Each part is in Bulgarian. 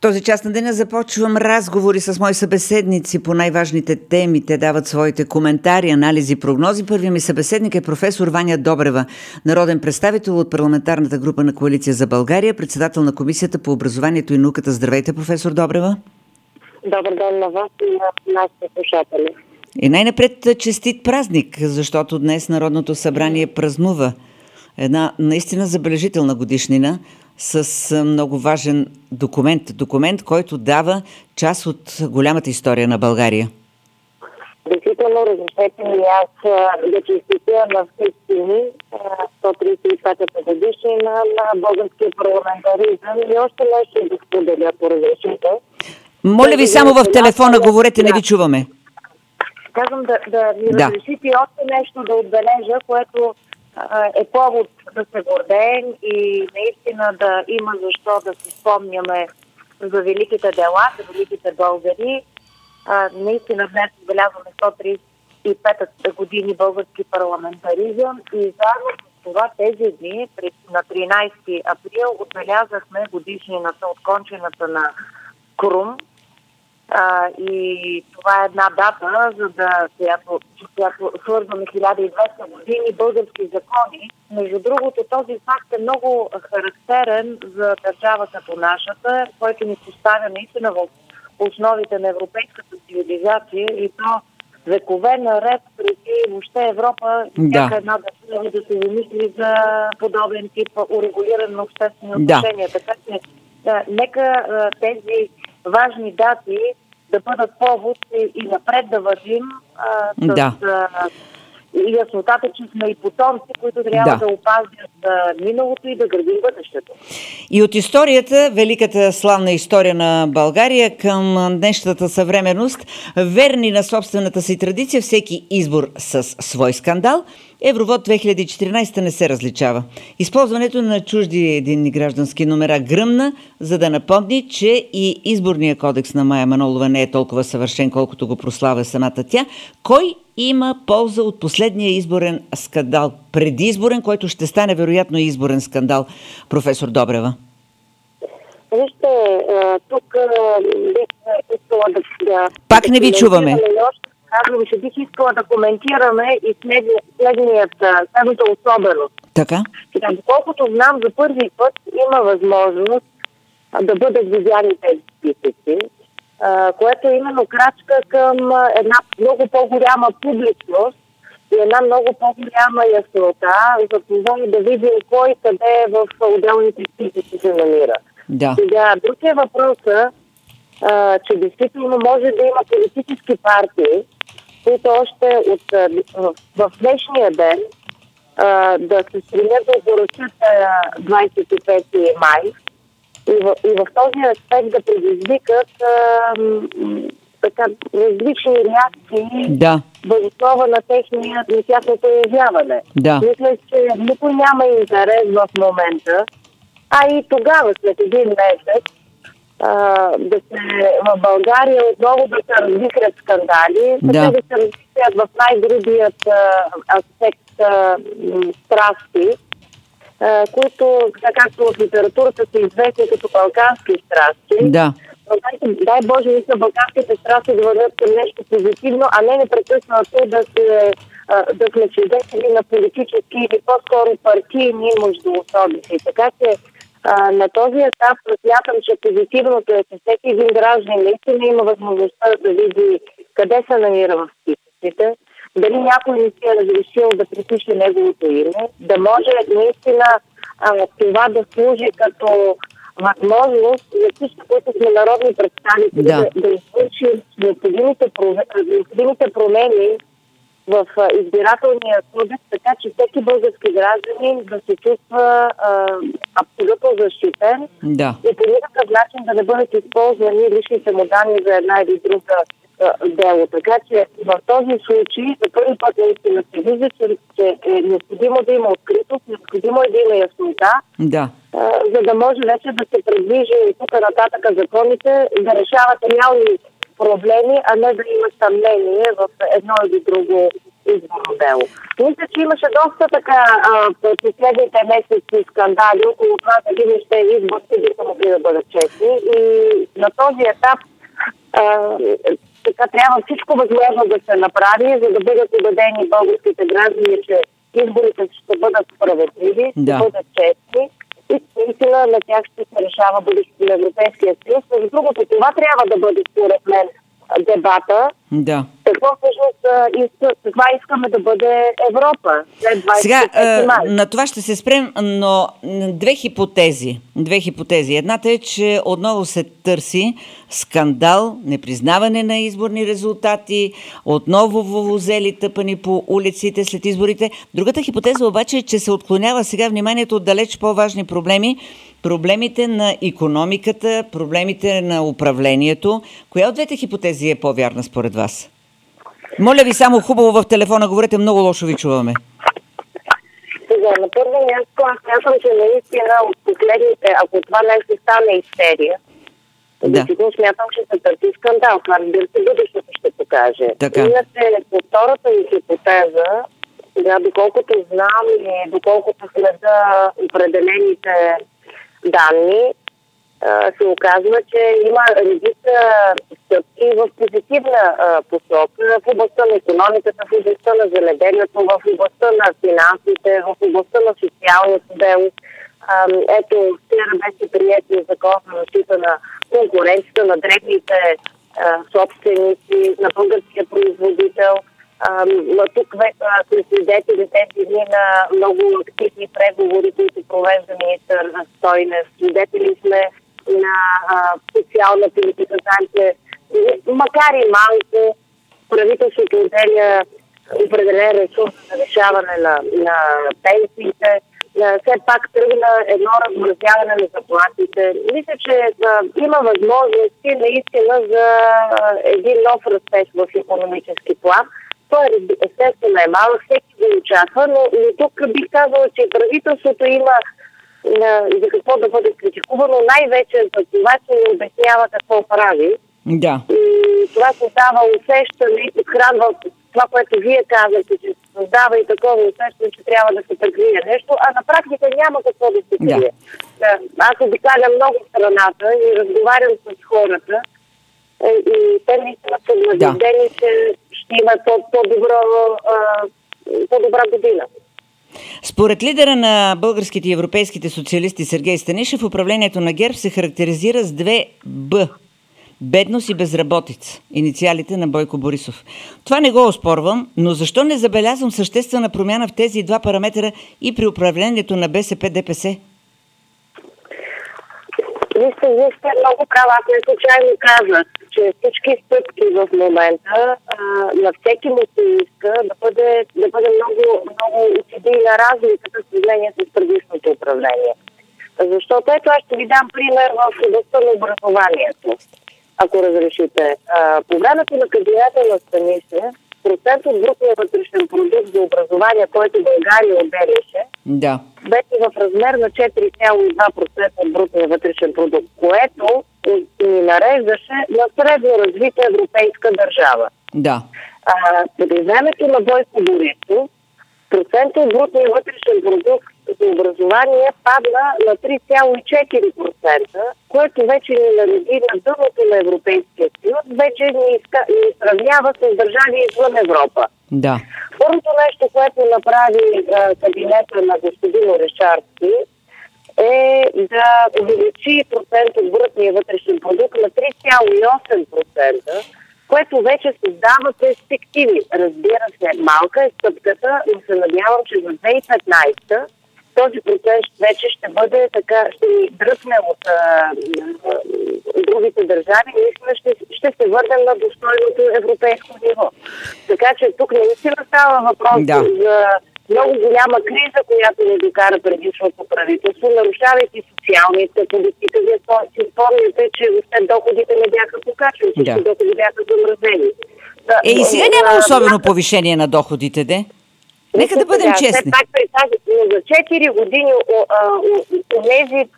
този час на деня започвам разговори с мои събеседници по най-важните теми. Те дават своите коментари, анализи, прогнози. Първият ми събеседник е професор Ваня Добрева, народен представител от парламентарната група на Коалиция за България, председател на Комисията по образованието и науката. Здравейте, професор Добрева. Добър ден на вас и на нашите слушатели. И най-напред честит празник, защото днес Народното събрание празнува една наистина забележителна годишнина с много важен документ, който дава част от голямата история на България. Действително, разрешете ми аз да честитя на всички ни 135-та годишнина на българския парламентаризъм и още нещо да споделя, по разрешите. Моля ви само в телефона говорете, не ви чуваме. Казвам да ми разрешите още нещо да отбележа, което е повод да се гордеем и наистина да има защо да си спомняме за великите дела, за великите българи. Наистина днес отбелязваме 135-та години български парламентаризъм и заедно с това тези дни, на 13 април, отбелязахме годишнината от кончината на Крум. И това е една дата, която свързваме 1200 години български закони. Между другото, този факт е много характерен за държава като нашата, който ни поставя наистина в основите на европейската цивилизация и то векове наред преди въобще Европа, всяка една държава да се замисли за подобен тип урегулиране на обществени отношения. Така че нека тези важни дати да бъдат повод и напред да вървим с яснотата, че сме и потомци, които трябва да опазят миналото и да градим бъдещето. И от историята, великата славна история на България към днешната съвременност, верни на собствената си традиция, всеки избор с свой скандал, Евровод 2014 не се различава. Използването на чужди единни граждански номера гръмна, за да напомни, че и изборния кодекс на Мая Манолова не е толкова съвършен, колкото го прославя самата тя. Кой има полза от последния изборен скандал, предизборен, който ще стане вероятно изборен скандал, професор Добрева? Вижте, тук бих искала да... Пак не ви чуваме. Бих искала да коментираме и следната особеност. Така? Доколкото знам, за първи път има възможност да бъдат видяни тези списъци, което е именно крачка към една много по-голяма публичност и една много по-голяма яснота за това да видим кой къде в отделните списъци се намира. Сега, друг е въпросът, че действително може да има политически партии, които още в днешния ден да се стремят да поръчат 25 май и в този аспект да предизвикат различни реакции въз основа на тяхното явяване. Мисля, че никой няма интерес в момента, а и тогава, след един месец, в България отново да се развихрят скандали, да се развихрят в най-грубият аспект страсти, които, както в литературата са известни като балкански страсти. Дай Боже, мисля, балканските страсти да вървят към нещо позитивно, а не непрекъснато да сме свидетели на политически или по-скоро партийни междуособици. Така че на този етап смятам, че позитивното е, че всеки един граждан наистина има възможността да види къде се намира в списъците, дали някой не си е разрешил да припише неговото име, да може наистина това да служи като възможност за всички, които сме народни представители, да извършим необходимите промени в избирателния кодекс, така че всеки български гражданин да се чувства абсолютно защитен и по никакъв начин да не бъдат използвани личните му данни за една или друга дело. Така че в този случай за първи път наистина се вижда, че е необходимо да има откритост, необходимо е да има яснота, за да може вече да се предвижи и тук нататък законите да решават реални проблеми, а не да има съмнение в едно или друго изборно дело. Мисля, че имаше доста така последните месеци скандали около това дали въобще изборите биха могли да бъдат честни и на този етап така трябва всичко възможно да се направи, за да бъдат убедени българските граждани, че изборите ще бъдат справедливи, ще бъдат честни и наистина на тях ще се решава бъдещето на Европейския съюз. Между другото, това трябва да бъде според мен дебата. Да. Каква искаме да бъде Европа след 25 Сега, май. на това ще се спрем, но две хипотези. Едната е, че отново се търси скандал, непризнаване на изборни резултати, отново вувузели тъпани по улиците след изборите. Другата хипотеза обаче е, че се отклонява сега вниманието от далеч по-важни проблеми, проблемите на икономиката, проблемите на управлението. Коя от двете хипотези е по-вярна според вас? Моля ви само хубаво в телефона, говорите, много лошо ви чуваме. Сега, на първо място, аз смятам, че наистина от последните, ако това нещо стане истерия, действително смятам, че се търси скандал. Това, разбира се, бъдещето ще покаже. Иначе, по втората ми хипотеза, сега, доколкото знам и доколкото следа определените данни, се оказва, че има редица стъпки в позитивна посока в областта на икономиката, в областта на земеделието, в областта на финансите, в областта на социалното дело. Ето, вчера беше приет закон за защита на конкуренцията на дребните собственици, на българския производител. Тук сме свидетели тези дни на много активни преговори, които провежда министър Стойнев. Свидетели сме на социална политика, че макар и малко, правителството отделя определен ресурс за решаване на пенсиите. Все пак тръгна едно размразяване на заплатите. Мисля, че има възможности наистина за един нов растеж в икономически план. Той естествено е малък, всеки го очаква, но тук бих казала, че правителството има за какво да бъде критикувано, най-вече за това, че не обяснява какво прави. Да. И това създава усещане и подхранва това, което вие казвате, че създава и такова усещане, че трябва да се прикрие нещо, а на практика няма какво да се крие. Да. Аз обикалям много в страната и разговарям с хората и те наистина са убедени, че ще има по-добра година. Според лидера на българските и европейските социалисти Сергей Станишев, управлението на ГЕРБ се характеризира с 2 Б – бедност и безработица, инициалите на Бойко Борисов. Това не го оспорвам, но защо не забелязвам съществена промяна в тези 2 параметра и при управлението на БСП-ДПС? Вие сте много права. Аз не случайно казах, че всички стъпки в момента на всеки му се иска да бъде много очевидна разликата в сравнение с предишното управление. Защото ето аз ще ви дам пример в областта на образованието, ако разрешите. По времето на кабинета на Станишев, процент от брутния вътрешен продукт за образование, който България отделяше, беше в размер на 4,2% от брутния вътрешен продукт, което ни нареждаше на средно развита европейска държава. Да. При времето на Бойко Борисов, процент от брутния вътрешен продукт за образование падна на 3,4%, което вече ни нареди на дъното на Европейския съюз, вече ни сравнява с държави извън Европа. Да. Първото нещо, което направи кабинета на господин Орешарски, е да увеличи процент от брутния вътрешен продукт на 3,8%, което вече създава перспективи. Разбира се, малка е стъпката, но се надявам, че за 2015 този процент вече ще бъде така, ще ни дръпне от другите държави и ще се върнем на достойното европейско ниво. Така че тук наистина става въпрос за много голяма криза, която ни докара предишното правителство, нарушавайки социалните политики. Вие си спомняте, че въобще доходите не бяха покачвани, всички доходи бяха замразени. И сега няма особено повишение на доходите, де? Нека да бъдем честни. Все пак за 4 години тези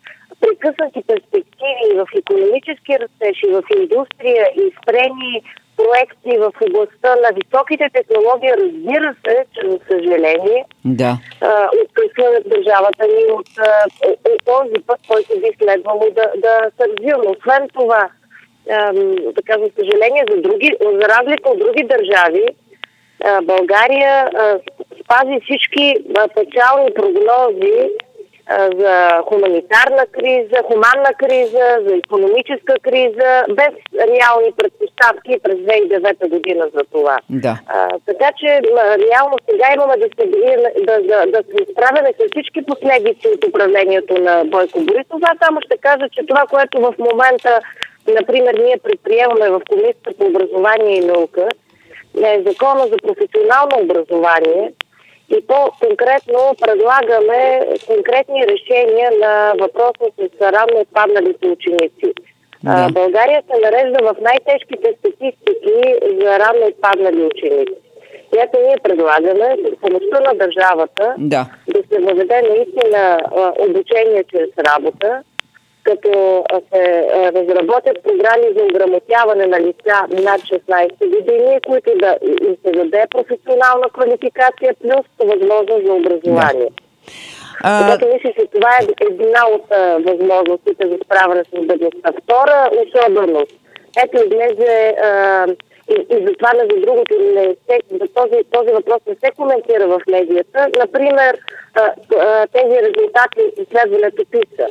прекъснати перспективи в икономически растеж и в индустрия и спрени проекти в областта на високите технологии, разбира се, че за съжаление откъсва държавата ни от този път, който би следвало да се развива. Освен това, така за съжаление, за разлика от други държави, България спази всички печални прогнози за хуманитарна криза, хуманна криза, за икономическа криза, без реални предпоставки през 2009 година за това. Така че реално сега имаме да се справяме с всички последици от управлението на Бойко Борисов. Аз само ще кажа, че това, което в момента, например, ние предприемаме в Комисията по образование и наука, е Закона за професионално образование, и по-конкретно предлагаме конкретни решения на въпроса с рано отпадналите ученици. България се нарежда в най-тежките статистики за рано отпаднали ученици. И ето ние предлагаме с помощта на държавата да се въведе наистина обучение чрез работа, като се разработят програми за ограмотяване на лица над 16 години, които да им се даде професионална квалификация плюс възможност за образование. Защото мисля, че това е една от възможностите за справяне с бедността. Втора особеност. Ето излезе и затова, между другото, този въпрос не се коментира в медията. Например, тези резултати от изследването ПИСА,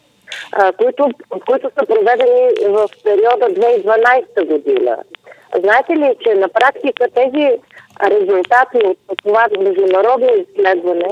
които са проведени в периода 2012 година. Знаете ли, че на практика тези резултати от това международно изследване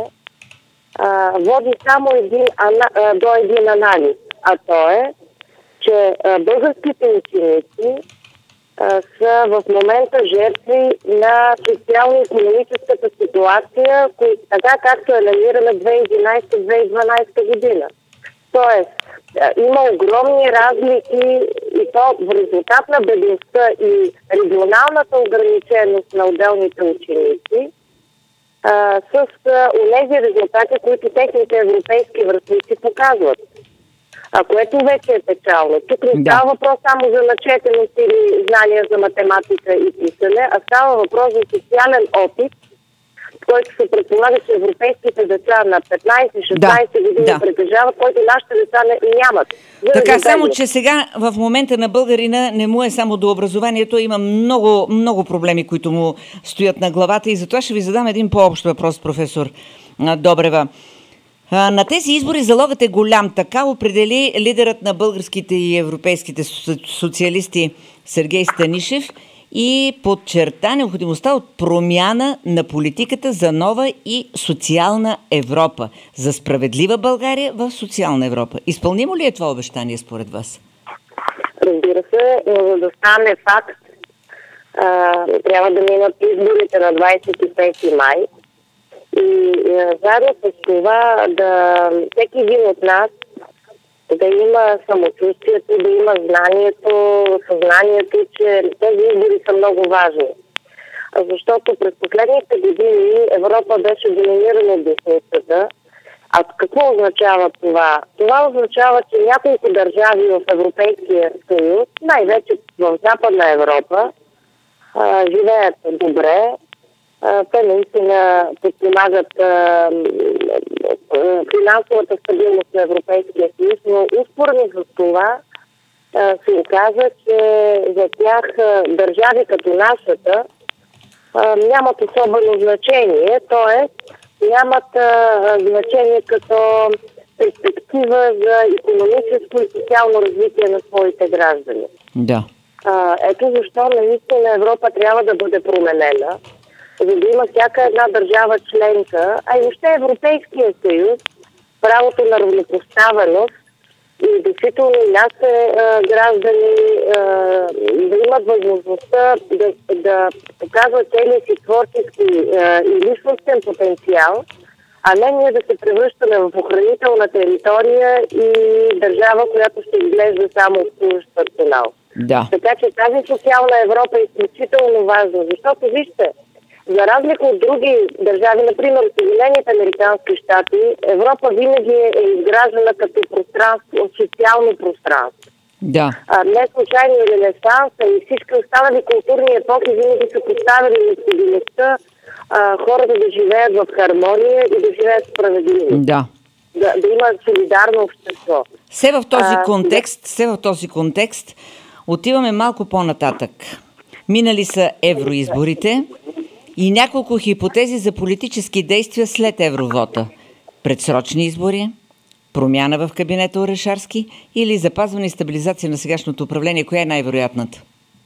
води само до един анализ, а то е, че българските ученици са в момента жертви на социално-икономическата ситуация, така както е намирана 2011-2012 година. Тоест, има огромни разлики и то в резултат на бедността и регионалната ограниченост на отделните ученици с онези резултати, които техните европейски връстници показват. Което вече е печално. Тук не става въпрос само за начетеност или знания за математика и писане, а става въпрос за социален опит, който се предполага, че европейските деца на 15-16 години притежават, който нашите деца нямат. Така, само че сега в момента на българина не му е само до образованието, има много, много проблеми, които му стоят на главата и затова ще ви задам един по-общ въпрос, професор Добрева. На тези избори залогът е голям, така определи лидерът на българските и европейските социалисти Сергей Станишев и подчерта необходимостта от промяна на политиката за нова и социална Европа, за справедлива България в социална Европа. Изпълнимо ли е това обещание според вас? Разбира се, но за да стане факт, трябва да минат изборите на 25 май и заедно с това всеки един от нас да има самочувствието, да има съзнанието, че тези избори са много важни. Защото през последните години Европа беше доминирана от десницата. А какво означава това? Това означава, че няколко държави в Европейския съюз, най-вече в Западна Европа, живеят добре. Те наистина подпомагат финансовата стабилност на Европейския съюз, но успоредно с това се оказа, че за тях държави като нашата нямат особено значение, т.е. нямат значение като перспектива за икономическо и социално развитие на своите граждани. Ето защо наистина Европа трябва да бъде променена, за да има всяка една държава членка, а и въобще Европейския съюз, правото на равнопоставеност и действително нашите граждани да имат възможността да показват целия си творчески и личностен потенциал, а не ние да се превръщаме в охранителна територия и държава, която ще изглежда само обслужващ персонал. Така че тази социална Европа е изключително важна, защото вижте, За разлика от други държави, например Съединените американски щати, Европа винаги е изграждана като пространство, социално пространство. Да. Не случайно Ренесанса и всички останали културни епохи винаги са поставили необходимостта хората да живеят в хармония и да живеят справедливо. Да. Да има солидарно общество. Все в този контекст отиваме малко по-нататък. Минали са евроизборите и няколко хипотези за политически действия след евровота. Предсрочни избори, промяна в кабинета Орешарски или запазване и стабилизация на сегашното управление. Коя е най-вероятната?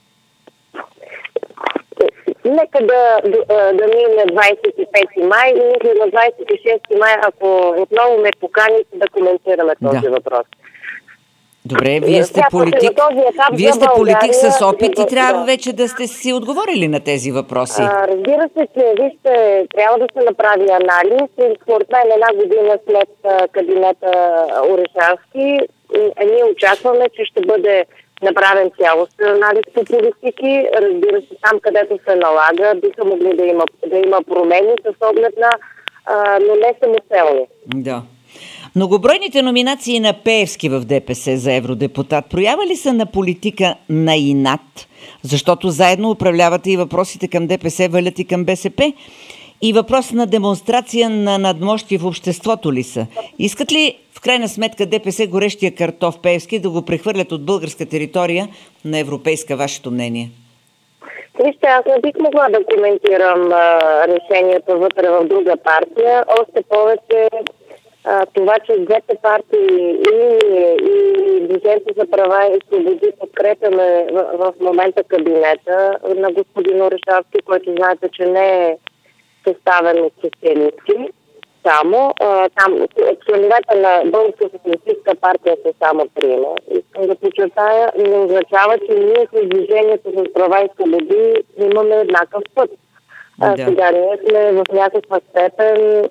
Нека да мине 25 май и мисля на 26 май, ако отново ме поканите да коментираме този въпрос. Добре, вие сте политик. Вие сте политик с опит и трябва вече да сте си отговорили на тези въпроси. Разбира се, че вижте, трябва да се направи анализ и според мен една година след кабинета Орешарски ние очакваме, че ще бъде направен цялостен анализ по политики. Разбира се, там където се налага, биха могли да има промени с оглед на, но не самоцелни. Да. Многобройните номинации на Пеевски в ДПС за евродепутат проява ли са на политика на инат? Защото заедно управлявате и въпросите към ДПС валят и към БСП. И въпрос на демонстрация на надмощие в обществото ли са? Искат ли в крайна сметка ДПС горещия картоф Пеевски да го прехвърлят от българска територия на европейска? Вашето мнение? Вижте, аз не бих могла да коментирам решението вътре в друга партия. Още повече това, че двете партии и Движението за права и свободи подкрепяме в момента кабинета на господин Орешарски, който знаете, че не е съставен от социалисти. Там членовете на Българска социалистическа партия са само 3. Искам да подчертая, не означава, че ние с Движението за права и свободи имаме еднакъв път. Сега ние сме в някаква степен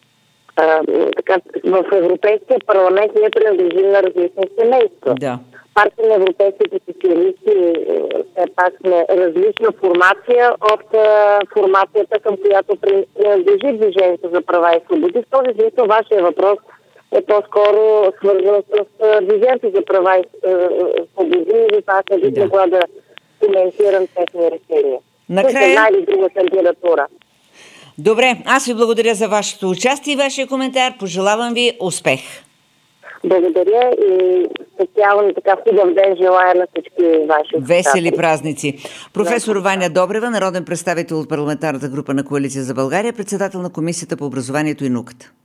в Европейския парламент ние принадлежим на различни семейства. Да. Партия на европейските социалисти все пак сме различна формация от формацията, към която принадлежи Движението за права и свободи. В този смисъл вашия въпрос е по-скоро свързан с Движението за права и свободи и затова аз не бих могла да коментирам техни решения. Накрая... Една или друга кандидатура. Добре, аз ви благодаря за вашето участие и вашия коментар. Пожелавам ви успех. Благодаря и специално така хубав ден желая на всички ваши. Весели празници. Професор Ваня Добрева, народен представител от парламентарната група на Коалиция за България, председател на Комисията по образованието и науката.